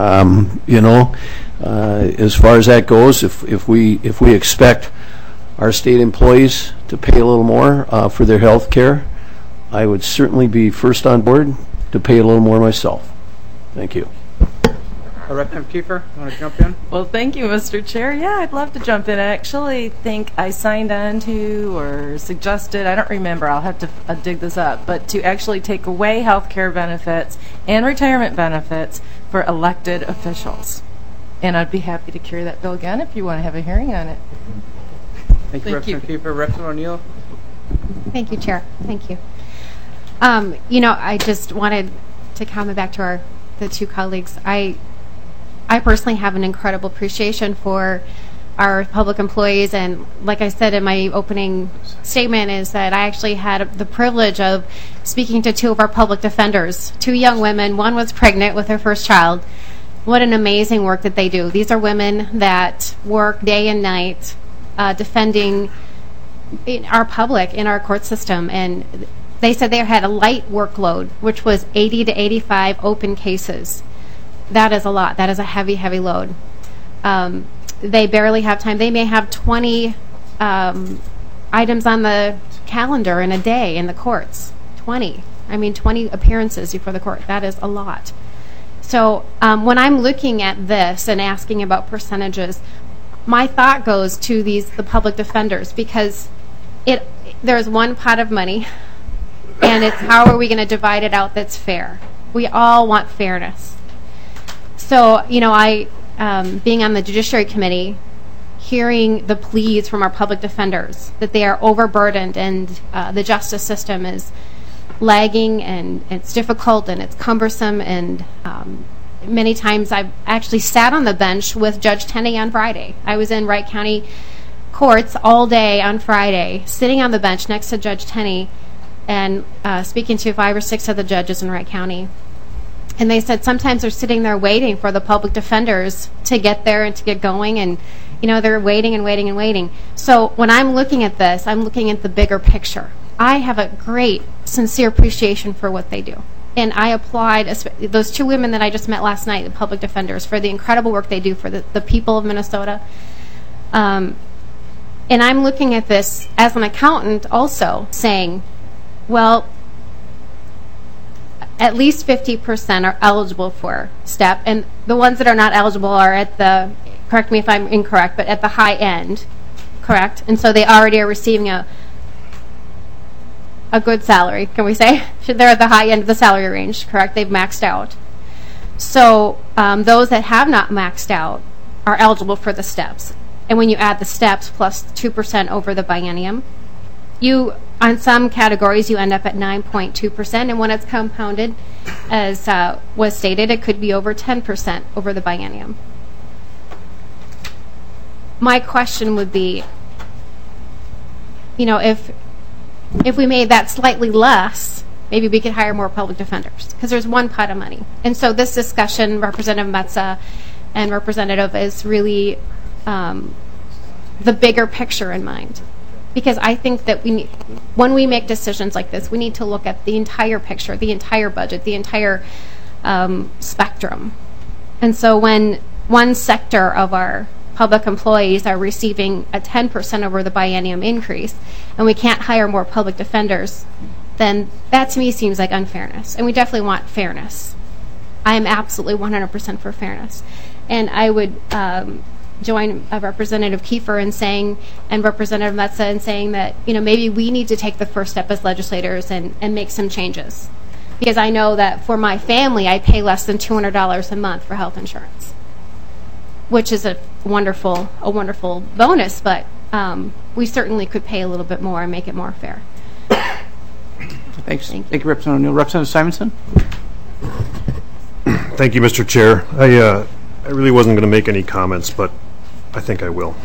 As far as that goes, if we expect our state employees to pay a little more for their health care, I would certainly be first on board to pay a little more myself. Thank you. Representative Kiefer, want to jump in? Well, thank you, Mr. Chair. Yeah, I'd love to jump in. I actually think I signed on to or suggested, I don't remember, I'll have to dig this up, but to actually take away health care benefits and retirement benefits for elected officials. And I'd be happy to carry that bill again if you want to have a hearing on it. Thank you, Representative Kiefer. Representative O'Neill? Thank you, Chair. Thank you. I just wanted to comment back to the two colleagues. I personally have an incredible appreciation for our public employees, and like I said in my opening statement, is that I actually had the privilege of speaking to two of our public defenders, two young women. One was pregnant with her first child. What an amazing work that they do. These are women that work day and night defending our public in our court system, and they said they had a light workload, which was 80 to 85 open cases. That is a lot. That is a heavy, heavy load. They barely have time. They may have 20 items on the calendar in a day in the courts. 20 appearances before the court. That is a lot. So when I'm looking at this and asking about percentages, my thought goes to the public defenders, because there's one pot of money, and it's how are we going to divide it out that's fair. We all want fairness. So, I, being on the Judiciary Committee, hearing the pleas from our public defenders that they are overburdened and the justice system is lagging and it's difficult and it's cumbersome, and many times I've actually sat on the bench with Judge Tenney on Friday. I was in Wright County courts all day on Friday, sitting on the bench next to Judge Tenney and speaking to 5 or 6 of the judges in Wright County. And they said sometimes they're sitting there waiting for the public defenders to get there and to get going, and they're waiting and waiting and waiting. So when I'm looking at this, I'm looking at the bigger picture. I have a great, sincere appreciation for what they do. And I applaud those two women that I just met last night, the public defenders, for the incredible work they do for the people of Minnesota. And I'm looking at this as an accountant also, saying, well, at least 50% are eligible for STEP, and the ones that are not eligible are at the, correct me if I'm incorrect, but at the high end, correct? And so they already are receiving a good salary, can we say? They're at the high end of the salary range, correct? They've maxed out. So those that have not maxed out are eligible for the STEPs. And when you add the STEPs plus 2% over the biennium, on some categories, you end up at 9.2%, and when it's compounded, as was stated, it could be over 10% over the biennium. my question would be, if we made that slightly less, maybe we could hire more public defenders, because there's one pot of money. And so this discussion, Representative Metsa and Representative, is really the bigger picture in mind. Because I think that when we make decisions like this, we need to look at the entire picture, the entire budget, the entire spectrum. And so when one sector of our public employees are receiving a 10% over the biennium increase, and we can't hire more public defenders, then that to me seems like unfairness. And we definitely want fairness. I am absolutely 100% for fairness. And I would join Representative Kiefer in saying, and Representative Metsa in saying that, maybe we need to take the first step as legislators and make some changes. Because I know that for my family, I pay less than $200 a month for health insurance, which is a wonderful bonus, but we certainly could pay a little bit more and make it more fair. Thanks. Thank you, Representative O'Neill. Representative Simonson? Thank you, Mr. Chair. I really wasn't going to make any comments, but I think I will.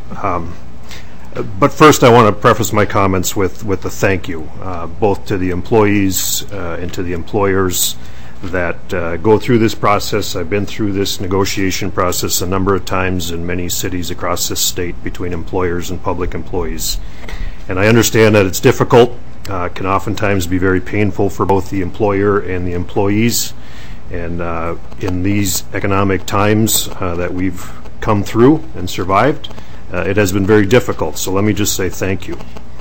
But first, I want to preface my comments with a thank you, both to the employees and to the employers that go through this process. I've been through this negotiation process a number of times in many cities across this state between employers and public employees. And I understand that it's difficult, can oftentimes be very painful for both the employer and the employees. And in these economic times that we've come through and survived, it has been very difficult. So let me just say thank you.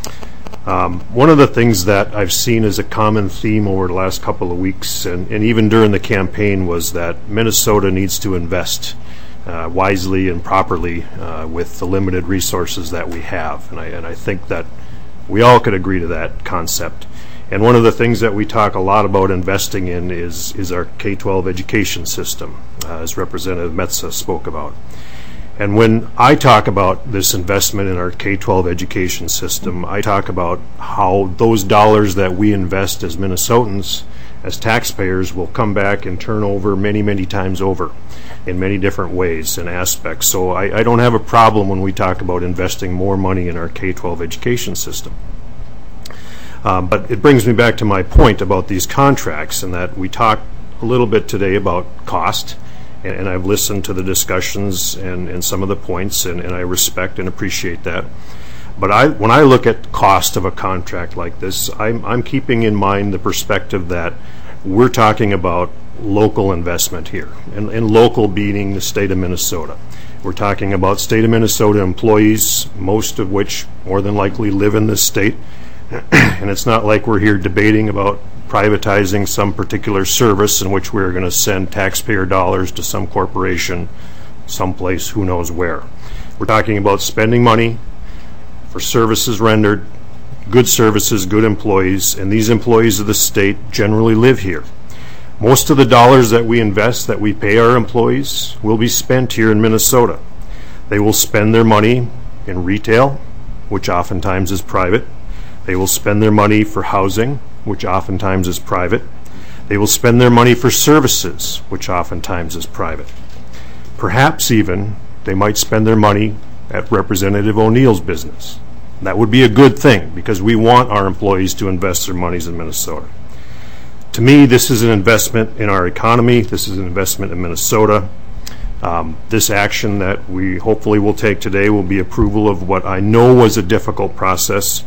One of the things that I've seen as a common theme over the last couple of weeks, and even during the campaign, was that Minnesota needs to invest wisely and properly with the limited resources that we have. And I think that we all could agree to that concept. And one of the things that we talk a lot about investing in is our K-12 education system, as Representative Metsa spoke about. And when I talk about this investment in our K-12 education system, I talk about how those dollars that we invest as Minnesotans, as taxpayers, will come back and turn over many, many times over in many different ways and aspects. So I don't have a problem when we talk about investing more money in our K-12 education system. But it brings me back to my point about these contracts, and that we talked a little bit today about cost. And I've listened to the discussions and some of the points, and I respect and appreciate that. But when I look at cost of a contract like this, I'm keeping in mind the perspective that we're talking about local investment here, and local being the state of Minnesota. We're talking about state of Minnesota employees, most of which more than likely live in this state. And it's not like we're here debating about privatizing some particular service in which we're going to send taxpayer dollars to some corporation someplace who knows where. We're talking about spending money for services rendered, good services, good employees, and these employees of the state generally live here. Most of the dollars that we invest, that we pay our employees, will be spent here in Minnesota. They will spend their money in retail, which oftentimes is private. They will spend their money for housing, which oftentimes is private. They will spend their money for services, which oftentimes is private. Perhaps even they might spend their money at Representative O'Neill's business. That would be a good thing, because we want our employees to invest their monies in Minnesota. To me, this is an investment in our economy. This is an investment in Minnesota. This action that we hopefully will take today will be approval of what I know was a difficult process.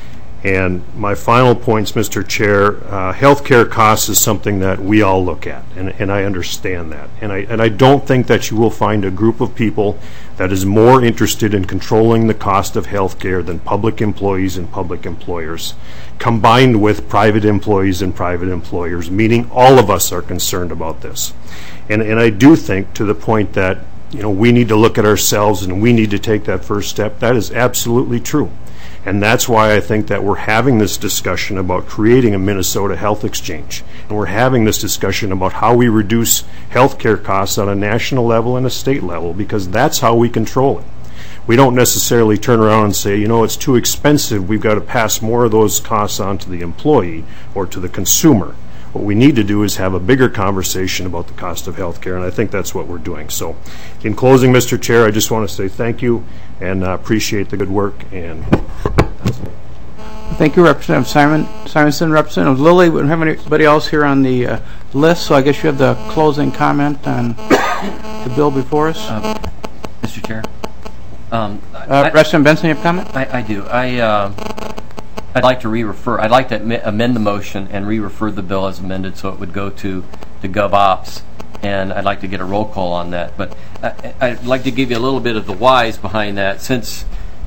And my final points, Mr. Chair, healthcare costs is something that we all look at, and I understand that. And I don't think that you will find a group of people that is more interested in controlling the cost of healthcare than public employees and public employers, combined with private employees and private employers, meaning all of us are concerned about this. And I do think, to the point that we need to look at ourselves and we need to take that first step, that is absolutely true. And that's why I think that we're having this discussion about creating a Minnesota Health Exchange. And we're having this discussion about how we reduce health care costs on a national level and a state level, because that's how we control it. We don't necessarily turn around and say, it's too expensive, we've got to pass more of those costs on to the employee or to the consumer. What we need to do is have a bigger conversation about the cost of health care, and I think that's what we're doing. So in closing, Mr. Chair, I just want to say thank you and appreciate the good work. And Thank you, Representative Simonson. Representative Lilly, we don't have anybody else here on the list, so I guess you have the closing comment on the bill before us. Mr. Chair? Representative Benson, you have a comment? I do. I'd like to re-refer. I'd like to amend the motion and re-refer the bill as amended so it would go to GovOps, and I'd like to get a roll call on that. But I'd like to give you a little bit of the whys behind that. Since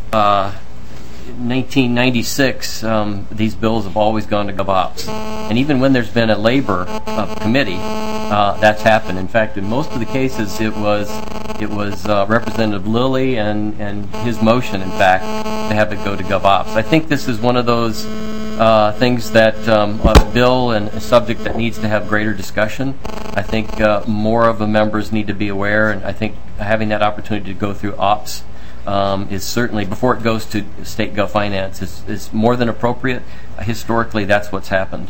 1996, these bills have always gone to GovOps, and even when there's been a labor committee, that's happened. In fact, in most of the cases, it was Representative Lilly and his motion, in fact, to have it go to GovOps. I think this is one of those things that a bill and a subject that needs to have greater discussion. I think more of the members need to be aware, and I think having that opportunity to go through ops is certainly, before it goes to state gov finance, is more than appropriate. Historically, that's what's happened.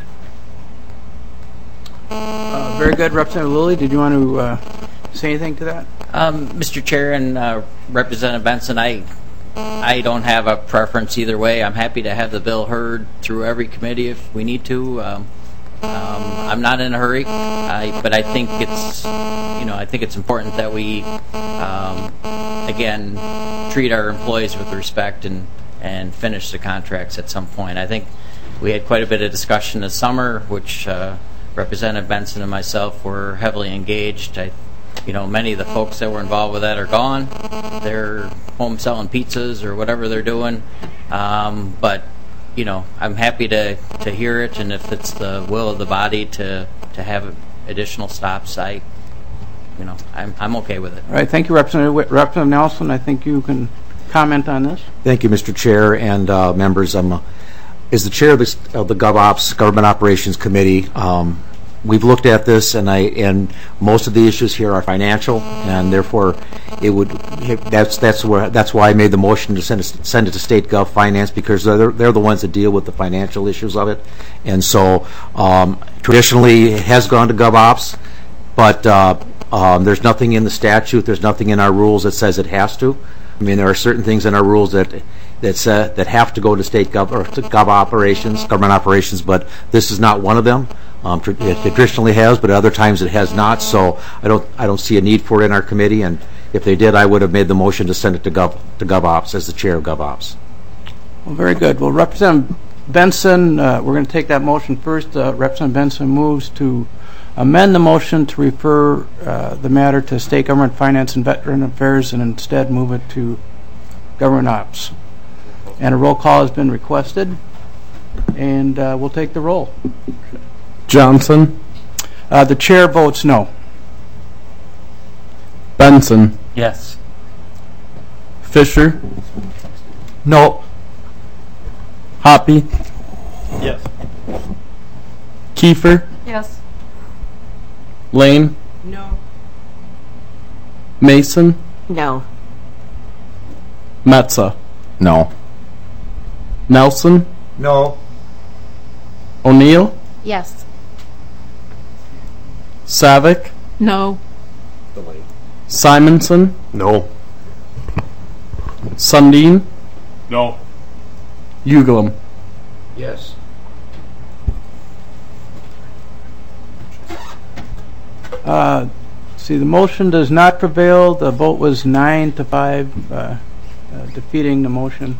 Very good. Representative Lilly, did you want to say anything to that? Mr. Chair and Representative Benson, I don't have a preference either way. I'm happy to have the bill heard through every committee if we need to. I'm not in a hurry, but I think it's important that we again treat our employees with respect and finish the contracts at some point. I think we had quite a bit of discussion this summer, which Representative Benson and myself were heavily engaged. Many of the folks that were involved with that are gone. They're home selling pizzas or whatever they're doing. But I'm happy to hear it, and if it's the will of the body to have additional stops, I'm okay with it. All right, thank you, Representative Nelson. I think you can comment on this. Thank you, Mr. Chair and members. As the chair of the GovOps Government Operations Committee, we've looked at this, and most of the issues here are financial, and therefore that's why I made the motion to send it to State Gov Finance, because they're the ones that deal with the financial issues of it. And so traditionally it has gone to GovOps, but there's nothing in the statute, there's nothing in our rules that says it has to. I mean, there are certain things in our rules that have to go to state gov or to government operations, but this is not one of them. It traditionally has, but other times it has not. So I don't see a need for it in our committee. And if they did, I would have made the motion to send it to GovOps as the chair of GovOps. Well, very good. Well, Representative Benson, we're going to take that motion first. Representative Benson moves to amend the motion to refer the matter to State Government Finance and Veteran Affairs, and instead move it to Government Ops. And a roll call has been requested, and we'll take the roll. Johnson. The chair votes no. Benson. Yes. Fisher. No. Hoppy. Yes. Kiefer. Yes. Lane. No. Mason. No. Metza. No. Nelson. No. O'Neill. Yes. Savick. No. Simonson. No. Sundin. No. Uglum. Yes. See, the motion does not prevail. The vote was 9-5, defeating the motion.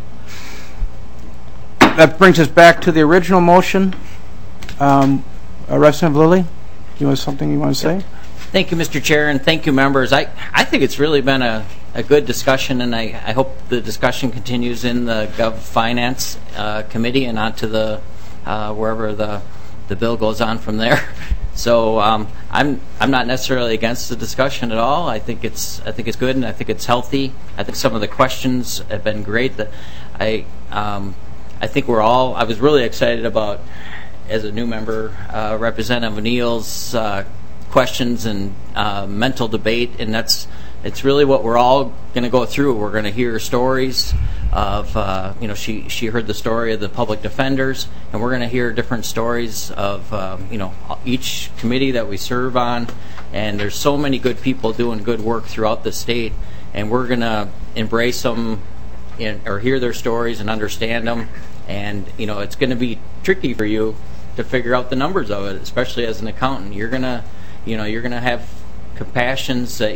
That brings us back to the original motion. Representative Lilly, you have something you want to say? Thank you, Mr. Chair, and thank you, members. I think it's really been a good discussion, and I hope the discussion continues in the Gov Finance Committee and on to the wherever the bill goes on from there. So I'm not necessarily against the discussion at all. I think it's good, and I think it's healthy. I think some of the questions have been great. I think I was really excited about, as a new member, Representative O'Neill's questions and mental debate, and that's it's really what we're all going to go through. We're going to hear stories of, she heard the story of the public defenders, and we're going to hear different stories of, each committee that we serve on. And there's so many good people doing good work throughout the state, and we're going to embrace them or hear their stories and understand them. And, it's going to be tricky for you to figure out the numbers of it, especially as an accountant. You're going to, you're going to have compassions that,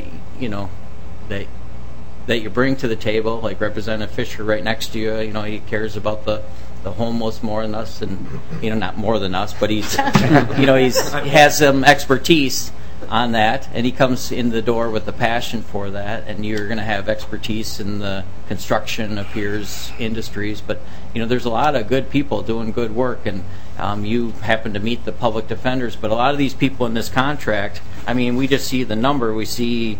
that you bring to the table, like Representative Fisher right next to you. He cares about the homeless more than us, and not more than us, but he's he has some expertise on that, and he comes in the door with a passion for that. And you're going to have expertise in the construction of peers industries, but there's a lot of good people doing good work, and you happen to meet the public defenders. But a lot of these people in this contract, we just see the number. We see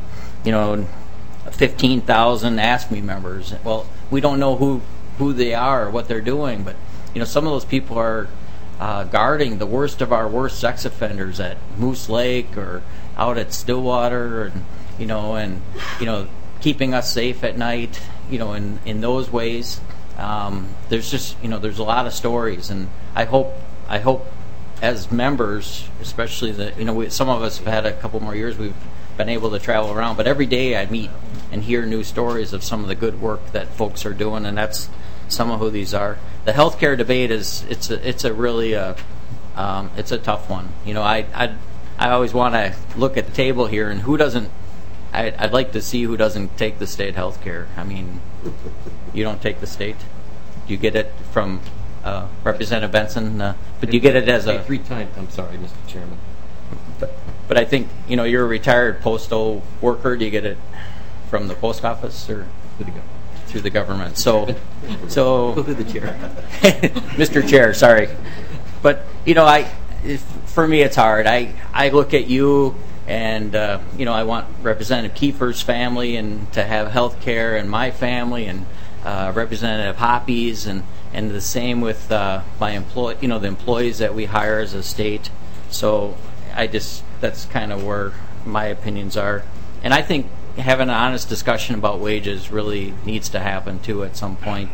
15,000 ASME members. Well, we don't know who they are or what they're doing, but some of those people are guarding the worst of our worst sex offenders at Moose Lake or out at Stillwater, and keeping us safe at night, in those ways. There's just there's a lot of stories, and I hope as members, especially some of us have had a couple more years, we've been able to travel around, but every day I meet and hear new stories of some of the good work that folks are doing, and that's some of who these are. The healthcare debate it's a really it's a tough one. I always want to look at the table here, and who doesn't. I'd like to see who doesn't take the state healthcare. You don't take the state. You get it from Representative Benson, but you get it as a 3 times. I'm sorry, Mr. Chairman. But I think you're a retired postal worker. Do you get it from the post office or through the government? So Through the chair. Mr. Chair, sorry, but for me it's hard. I look at you, and I want Representative Kiefer's family and to have health care, and my family, and Representative Hoppy's, and the same with my the employees that we hire as a state. So that's kind of where my opinions are. And I think having an honest discussion about wages really needs to happen too at some point.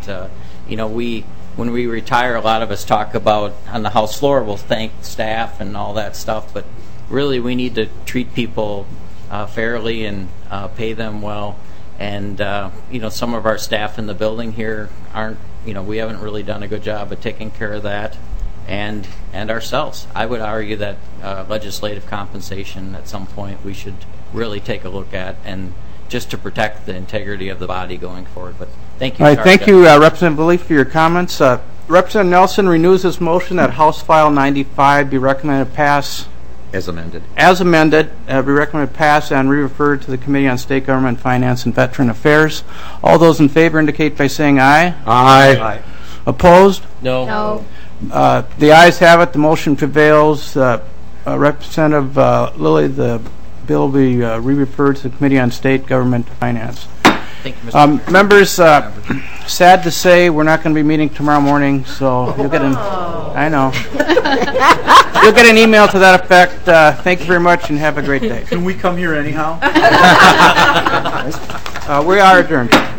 When we retire, a lot of us talk about on the House floor, we'll thank staff and all that stuff, but really we need to treat people fairly and pay them well. And some of our staff in the building here aren't, we haven't really done a good job of taking care of that. And ourselves. I would argue that legislative compensation at some point we should really take a look at, and just to protect the integrity of the body going forward. But thank you. All right, thank you, Representative Lilly, for your comments. Representative Nelson renews his motion that House File 95 be recommended pass As amended. As amended, be recommended pass and re-referred to the Committee on State Government, Finance, and Veteran Affairs. All those in favor indicate by saying aye. Aye. Opposed? No. No. The ayes have it. The motion prevails. Representative Lilly, the bill will be re-referred to the Committee on State Government Finance. Thank you, Mr. Members, sad to say we're not going to be meeting tomorrow morning, so you'll get I know. You'll get an email to that effect. Thank you very much, and have a great day. Can we come here anyhow? We are adjourned.